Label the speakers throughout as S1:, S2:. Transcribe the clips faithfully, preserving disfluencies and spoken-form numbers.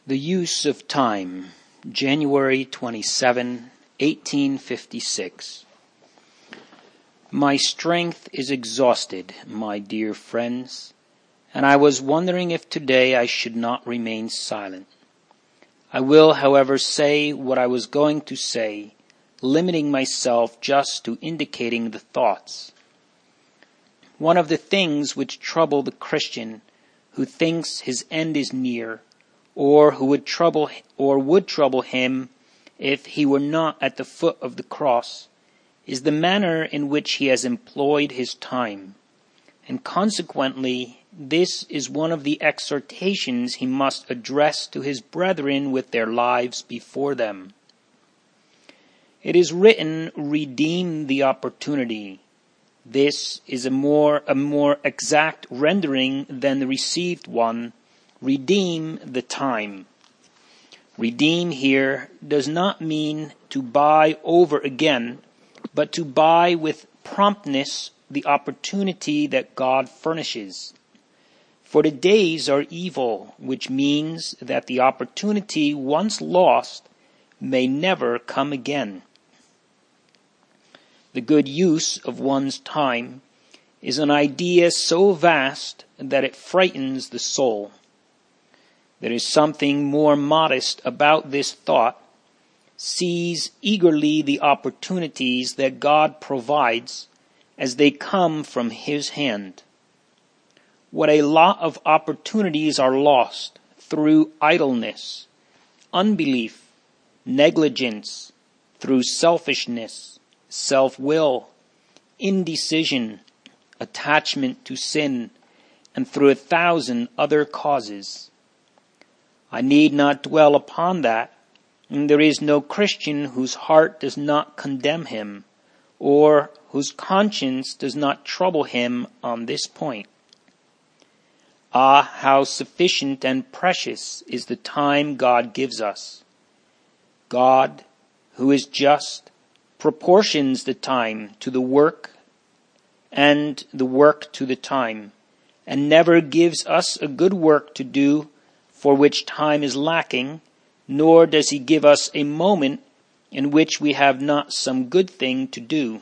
S1: The Use of Time, January twenty-seventh, eighteen fifty-six. My strength is exhausted, my dear friends, and I was wondering if today I should not remain silent. I will, however, say what I was going to say, limiting myself just to indicating the thoughts. One of the things which trouble the Christian who thinks his end is near, or who would trouble or would trouble him if he were not at the foot of the cross, is the manner in which he has employed his time, and consequently this is one of the exhortations he must address to his brethren with their lives before them. It is written, "Redeem the opportunity." This is a more a more exact rendering than the received one. Redeem the time. Redeem here does not mean to buy over again, but to buy with promptness the opportunity that God furnishes. For the days are evil, which means that the opportunity once lost may never come again. The good use of one's time is an idea so vast that it frightens the soul. There is something more modest about this thought. Seize eagerly the opportunities that God provides as they come from His hand. What a lot of opportunities are lost through idleness, unbelief, negligence, through selfishness, self-will, indecision, attachment to sin, and through a thousand other causes. I need not dwell upon that. There is no Christian whose heart does not condemn him, or whose conscience does not trouble him on this point. Ah, how sufficient and precious is the time God gives us. God, who is just, proportions the time to the work and the work to the time, and never gives us a good work to do for which time is lacking, nor does He give us a moment in which we have not some good thing to do.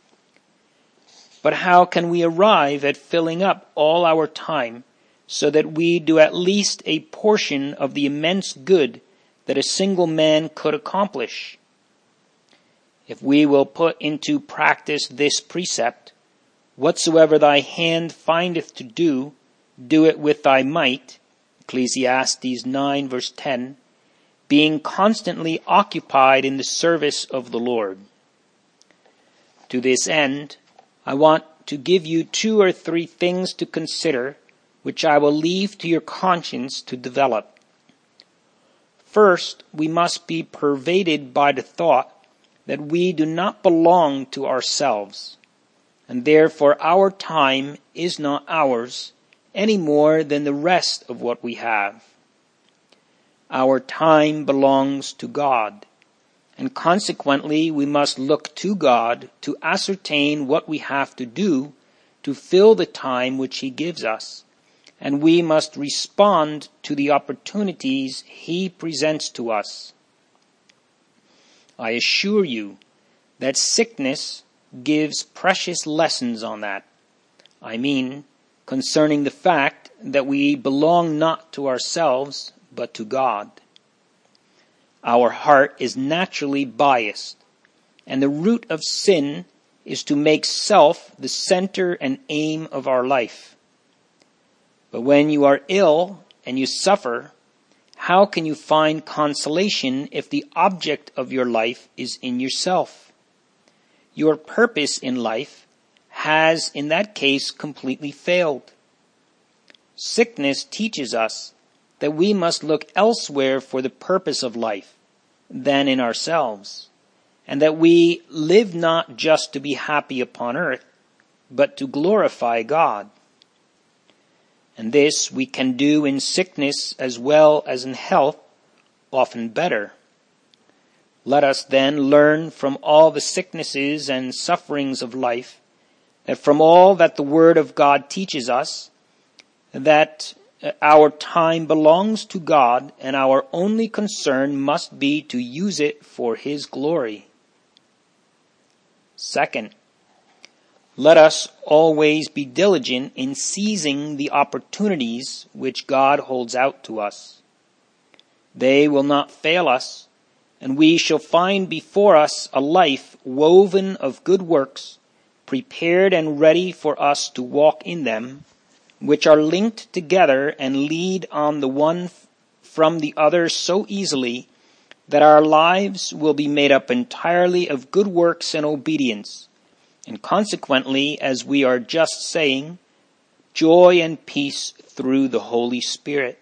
S1: But how can we arrive at filling up all our time so that we do at least a portion of the immense good that a single man could accomplish? If we will put into practice this precept, "Whatsoever thy hand findeth to do, do it with thy might," Ecclesiastes nine verse ten, being constantly occupied in the service of the Lord. To this end, I want to give you two or three things to consider, which I will leave to your conscience to develop. First, we must be pervaded by the thought that we do not belong to ourselves, and therefore our time is not ours any more than the rest of what we have. Our time belongs to God, and consequently we must look to God to ascertain what we have to do to fill the time which He gives us, and we must respond to the opportunities He presents to us. I assure you that sickness gives precious lessons on that. I mean, concerning the fact that we belong not to ourselves, but to God. Our heart is naturally biased, and the root of sin is to make self the center and aim of our life. But when you are ill and you suffer, how can you find consolation if the object of your life is in yourself? Your purpose in life has in that case completely failed. Sickness teaches us that we must look elsewhere for the purpose of life than in ourselves, and that we live not just to be happy upon earth, but to glorify God. And this we can do in sickness as well as in health, often better. Let us then learn from all the sicknesses and sufferings of life, that from all that the Word of God teaches us, that our time belongs to God, and our only concern must be to use it for His glory. Second, let us always be diligent in seizing the opportunities which God holds out to us. They will not fail us, and we shall find before us a life woven of good works, prepared and ready for us to walk in them, which are linked together and lead on the one from the other so easily that our lives will be made up entirely of good works and obedience, and consequently, as we are just saying, joy and peace through the Holy Spirit.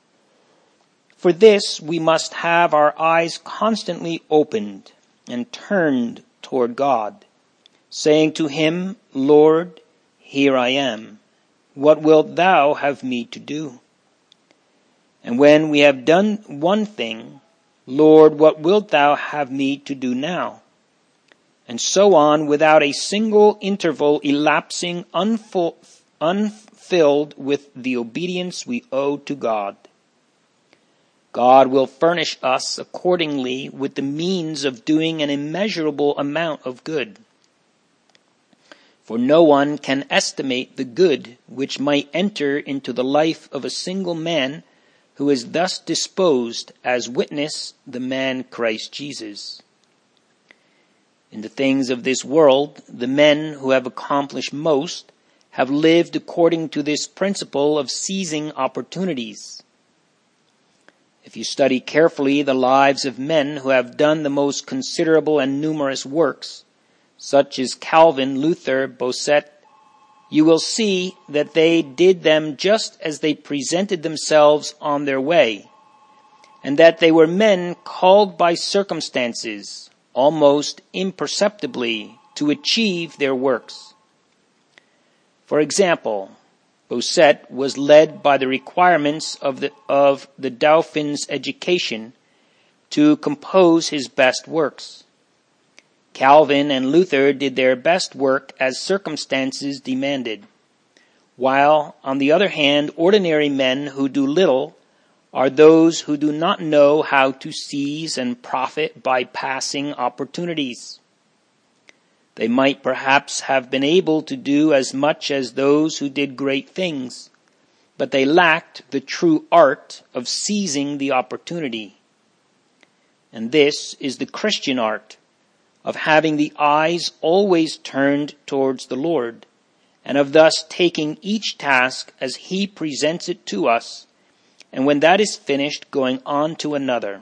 S1: For this, we must have our eyes constantly opened and turned toward God, saying to Him, Lord, here I am. What wilt Thou have me to do? And when we have done one thing, Lord, what wilt Thou have me to do now? And so on, without a single interval elapsing unful, unfilled with the obedience we owe to God. God will furnish us accordingly with the means of doing an immeasurable amount of good. For no one can estimate the good which might enter into the life of a single man who is thus disposed, as witness the man Christ Jesus. In the things of this world, the men who have accomplished most have lived according to this principle of seizing opportunities. If you study carefully the lives of men who have done the most considerable and numerous works, such as Calvin, Luther, Bossuet, you will see that they did them just as they presented themselves on their way, and that they were men called by circumstances, almost imperceptibly, to achieve their works. For example, Bossuet was led by the requirements of the, of the Dauphin's education to compose his best works. Calvin and Luther did their best work as circumstances demanded, while, on the other hand, ordinary men who do little are those who do not know how to seize and profit by passing opportunities. They might perhaps have been able to do as much as those who did great things, but they lacked the true art of seizing the opportunity. And this is the Christian art of having the eyes always turned towards the Lord, and of thus taking each task as He presents it to us, and when that is finished, going on to another.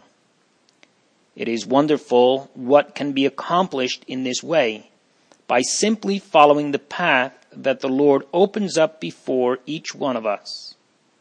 S1: It is wonderful what can be accomplished in this way, by simply following the path that the Lord opens up before each one of us.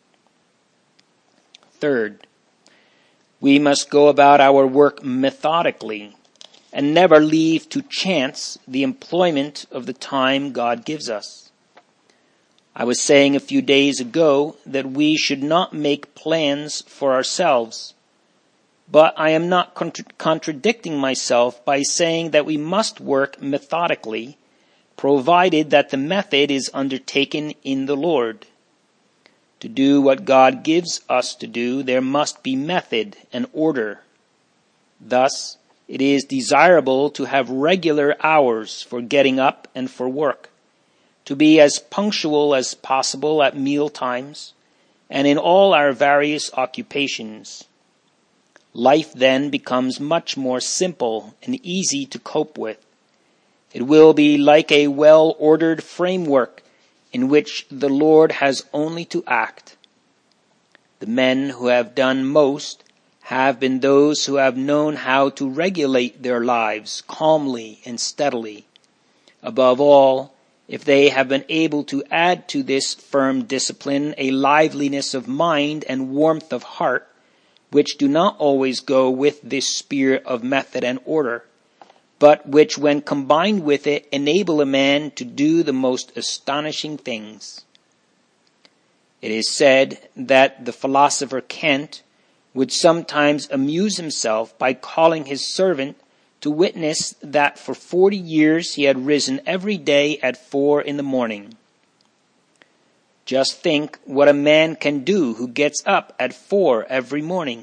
S1: Third, we must go about our work methodically and never leave to chance the employment of the time God gives us. I was saying a few days ago that we should not make plans for ourselves, but I am not contra- contradicting myself by saying that we must work methodically, provided that the method is undertaken in the Lord. To do what God gives us to do, there must be method and order. Thus, it is desirable to have regular hours for getting up and for work, to be as punctual as possible at meal times, and in all our various occupations. Life then becomes much more simple and easy to cope with. It will be like a well-ordered framework in which the Lord has only to act. The men who have done most have been those who have known how to regulate their lives calmly and steadily. Above all, if they have been able to add to this firm discipline a liveliness of mind and warmth of heart, which do not always go with this spirit of method and order, but which, when combined with it, enable a man to do the most astonishing things. It is said that the philosopher Kant would sometimes amuse himself by calling his servant to witness that for forty years he had risen every day at four in the morning. Just think what a man can do who gets up at four every morning.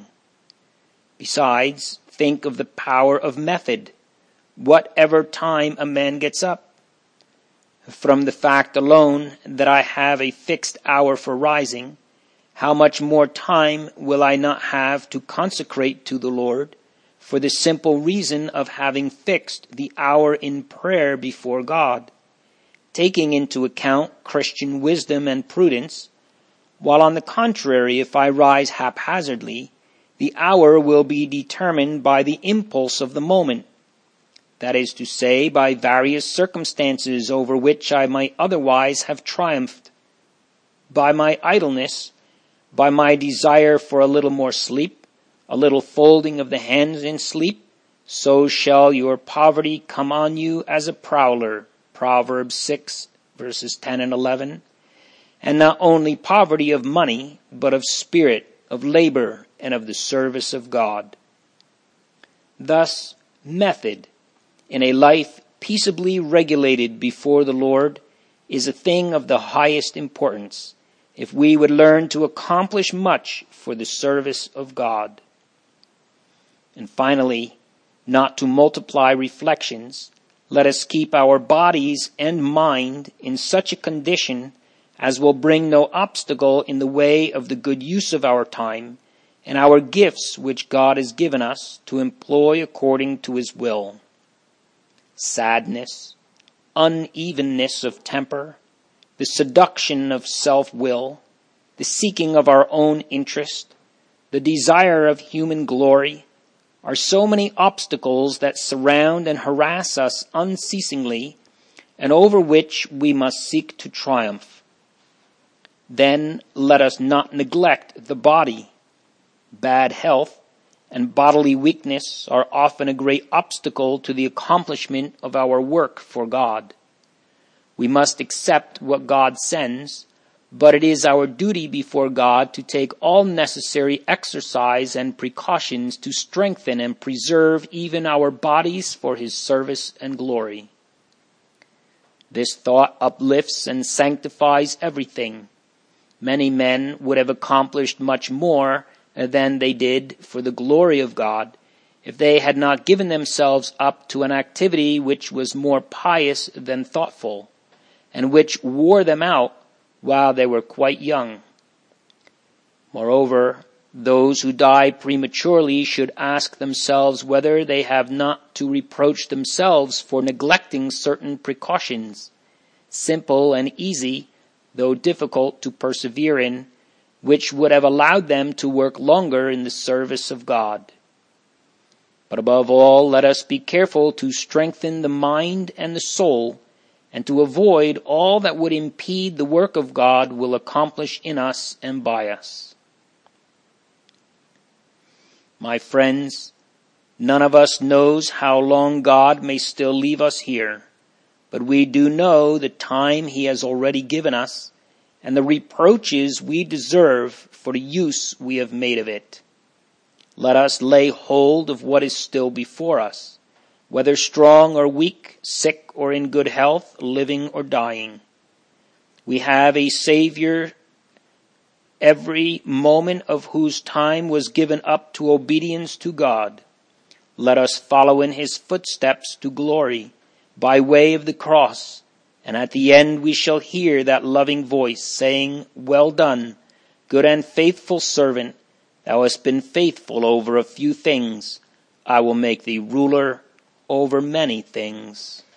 S1: Besides, think of the power of method, whatever time a man gets up. From the fact alone that I have a fixed hour for rising, how much more time will I not have to consecrate to the Lord, for the simple reason of having fixed the hour in prayer before God, taking into account Christian wisdom and prudence, while on the contrary, if I rise haphazardly, the hour will be determined by the impulse of the moment, that is to say, by various circumstances over which I might otherwise have triumphed, by my idleness, by my desire for a little more sleep, a little folding of the hands in sleep, so shall your poverty come on you as a prowler. Proverbs six, verses ten and eleven. And not only poverty of money, but of spirit, of labor, and of the service of God. Thus, method in a life peaceably regulated before the Lord is a thing of the highest importance, if we would learn to accomplish much for the service of God. And finally, not to multiply reflections, let us keep our bodies and mind in such a condition as will bring no obstacle in the way of the good use of our time and our gifts which God has given us to employ according to his will. Sadness, unevenness of temper, the seduction of self-will, the seeking of our own interest, the desire of human glory, are so many obstacles that surround and harass us unceasingly, and over which we must seek to triumph. Then let us not neglect the body. Bad health and bodily weakness are often a great obstacle to the accomplishment of our work for God. We must accept what God sends, but it is our duty before God to take all necessary exercise and precautions to strengthen and preserve even our bodies for his service and glory. This thought uplifts and sanctifies everything. Many men would have accomplished much more than they did for the glory of God if they had not given themselves up to an activity which was more pious than thoughtful, and which wore them out while they were quite young. Moreover, those who die prematurely should ask themselves whether they have not to reproach themselves for neglecting certain precautions, simple and easy, though difficult to persevere in, which would have allowed them to work longer in the service of God. But above all, let us be careful to strengthen the mind and the soul, and to avoid all that would impede the work of God will accomplish in us and by us. My friends, none of us knows how long God may still leave us here, but we do know the time he has already given us, and the reproaches we deserve for the use we have made of it. Let us lay hold of what is still before us, whether strong or weak, sick or in good health, living or dying. We have a Savior, every moment of whose time was given up to obedience to God. Let us follow in his footsteps to glory by way of the cross, and at the end we shall hear that loving voice saying, "Well done, good and faithful servant. Thou hast been faithful over a few things. I will make thee ruler over many things."